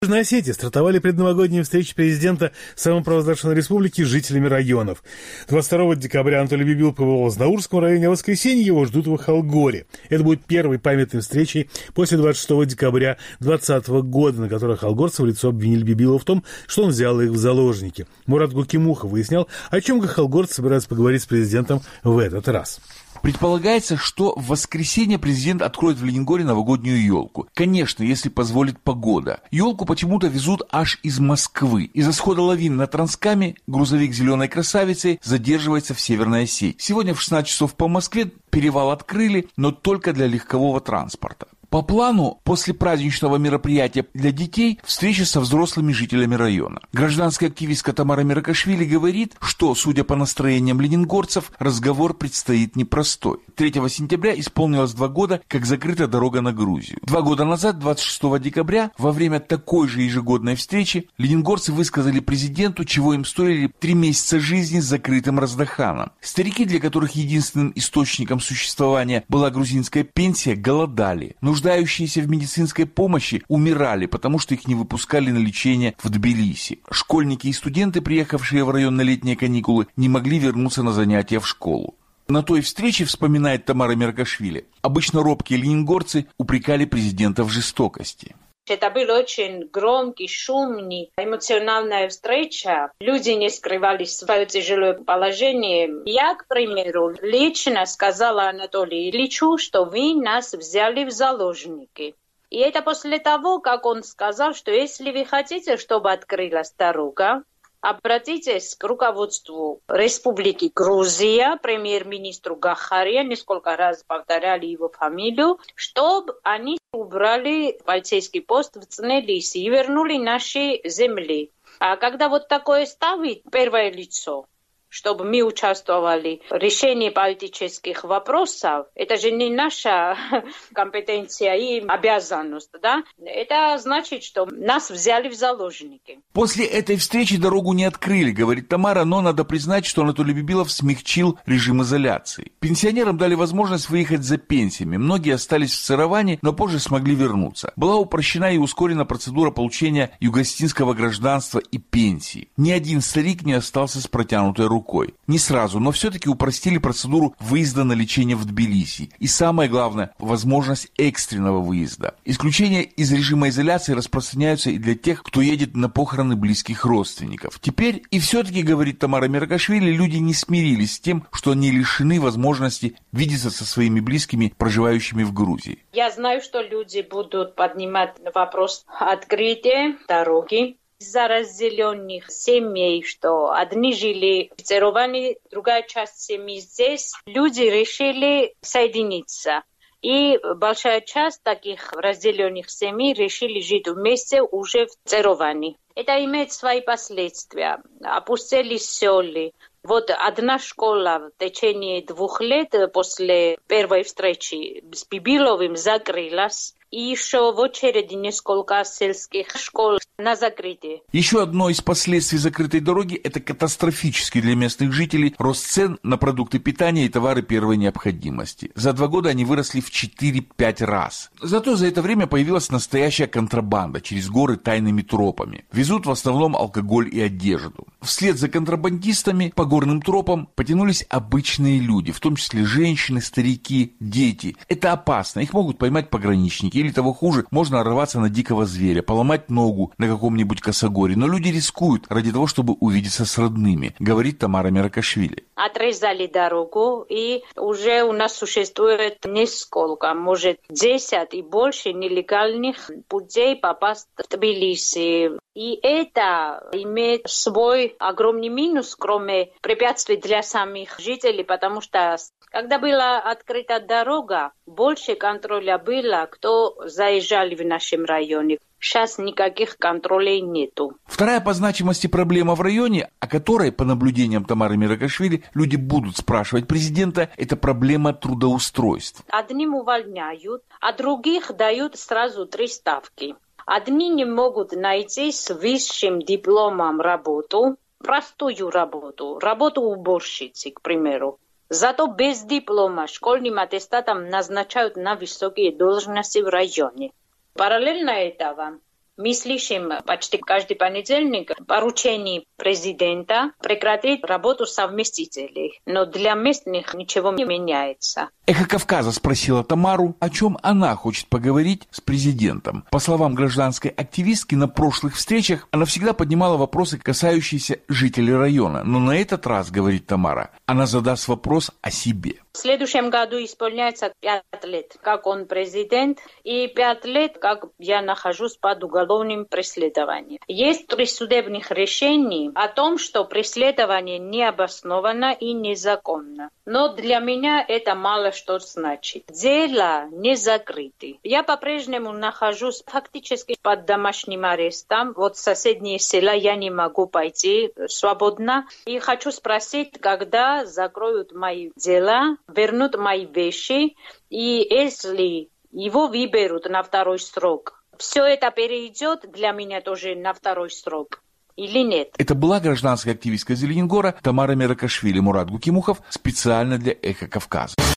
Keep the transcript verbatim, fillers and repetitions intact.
В Южной Осетии стартовали предновогодние встречи президента самопровозглашенной республики с жителями районов. двадцать второго декабря Анатолий Бибилов побывал в Азнаурском районе, а в воскресенье его ждут в Ахалгоре. Это будет первой памятной встречей после двадцать шестого декабря двадцатого года, на которой ахалгорцы в лицо обвинили Бибилова в том, что он взял их в заложники. Мурат Гукимухов выяснял, о чем ахалгорцы собираются поговорить с президентом в этот раз. Предполагается, что в воскресенье президент откроет в Ленингоре новогоднюю елку. Конечно, если позволит погода. Елку почему-то везут аж из Москвы. Из-за схода лавин на Транскаме грузовик «Зеленой красавицы» задерживается в Северной Осетии. Сегодня в шестнадцать часов по Москве перевал открыли, но только для легкового транспорта. По плану, после праздничного мероприятия для детей, встреча со взрослыми жителями района. Гражданская активистка Тамара Меракашвили говорит, что, судя по настроениям ленингорцев, разговор предстоит непростой. третьего сентября исполнилось два года, как закрыта дорога на Грузию. Два года назад, двадцать шестого декабря, во время такой же ежегодной встречи, ленингорцы высказали президенту, чего им стоили три месяца жизни с закрытым Раздаханом. Старики, для которых единственным источником существования была грузинская пенсия, голодали. Нуждающиеся в медицинской помощи умирали, потому что их не выпускали на лечение в Тбилиси. Школьники и студенты, приехавшие в район на летние каникулы, не могли вернуться на занятия в школу. На той встрече, вспоминает Тамара Меракашвили, обычно робкие ленингорцы упрекали президента в жестокости. Это была очень громкий, шумный, эмоциональная встреча. Люди не скрывали свое тяжелое положение. Я, к примеру, лично сказала Анатолию Ильичу, что вы нас взяли в заложники. И это после того, как он сказал, что если вы хотите, чтобы открылась дорога, обратитесь к руководству Республики Грузия, премьер-министру Гахария, несколько раз повторяли его фамилию, чтобы они убрали полицейский пост в Цнелисе и вернули наши земли. А когда вот такое ставит первое лицо, чтобы мы участвовали в решении политических вопросов, это же не наша компетенция и обязанность, да? Это значит, что нас взяли в заложники. После этой встречи дорогу не открыли, говорит Тамара, но надо признать, что Анатолий Бибилов смягчил режим изоляции. Пенсионерам дали возможность выехать за пенсиями. Многие остались в Цероване, но позже смогли вернуться. Была упрощена и ускорена процедура получения югославского гражданства и пенсии. Ни один старик не остался с протянутой рукой. Рукой. Не сразу, но все-таки упростили процедуру выезда на лечение в Тбилиси. И самое главное, возможность экстренного выезда. Исключения из режима изоляции распространяются и для тех, кто едет на похороны близких родственников. Теперь и все-таки, говорит Тамара Меракашвили, люди не смирились с тем, что они лишены возможности видеться со своими близкими, проживающими в Грузии. Я знаю, что люди будут поднимать вопрос открытия дороги. Из-за разделенных семей, что одни жили в Цероване, другая часть семьи здесь, люди решили соединиться. И большая часть таких разделенных семей решили жить вместе уже в Цероване. Это имеет свои последствия. Опустили села. Вот одна школа в течение двух лет после первой встречи с Бибиловым закрылась. И еще в очереди несколько сельских школ на закрытие. Еще одно из последствий закрытой дороги – это катастрофический для местных жителей рост цен на продукты питания и товары первой необходимости. За два года они выросли в четыре-пять раз. Зато за это время появилась настоящая контрабанда через горы тайными тропами. Везут в основном алкоголь и одежду. Вслед за контрабандистами по горным тропам потянулись обычные люди, в том числе женщины, старики, дети. Это опасно, их могут поймать пограничники. Или того хуже, можно нарваться на дикого зверя, поломать ногу на каком-нибудь косогоре. Но люди рискуют ради того, чтобы увидеться с родными, говорит Тамара Меракашвили. Отрезали дорогу, и уже у нас существует несколько, может, десять и больше нелегальных путей попасть в Тбилиси. И это имеет свой огромный минус, кроме препятствий для самих жителей, потому что когда была открыта дорога, больше контроля было, кто заезжал в нашем районе. Сейчас никаких контролей нету. Вторая по значимости проблема в районе, о которой, по наблюдениям Тамары Меракашвили, люди будут спрашивать президента, это проблема трудоустройств. Одним увольняют, а других дают сразу три ставки. Одни не могут найти с высшим дипломом работу, простую работу, работу уборщицы, к примеру. Зато без диплома школьным аттестатом назначают на высокие должности в районе. Параллельно этого Мы слышим почти каждый понедельник поручение президента прекратить работу совместителей. Но для местных ничего не меняется. «Эхо Кавказа» спросила Тамару, о чем она хочет поговорить с президентом. По словам гражданской активистки, на прошлых встречах она всегда поднимала вопросы, касающиеся жителей района. Но на этот раз, говорит Тамара, она задаст вопрос о себе. В следующем году исполняется пять лет, как он президент, и пять лет, как я нахожусь под уголовным преследованием. Есть три судебных решения о том, что преследование не обосновано и незаконно. Но для меня это мало что значит. Дело не закрыто. Я по-прежнему нахожусь фактически под домашним арестом. Вот в соседние села я не могу пойти свободно. И хочу спросить, когда закроют мои дела, вернут мои вещи, и если его выберут на второй срок, все это перейдет для меня тоже на второй срок или нет? Это была гражданская активистка из Лениногора Тамара Меракашвили. Мурат Гукимухов специально для «Эхо Кавказа».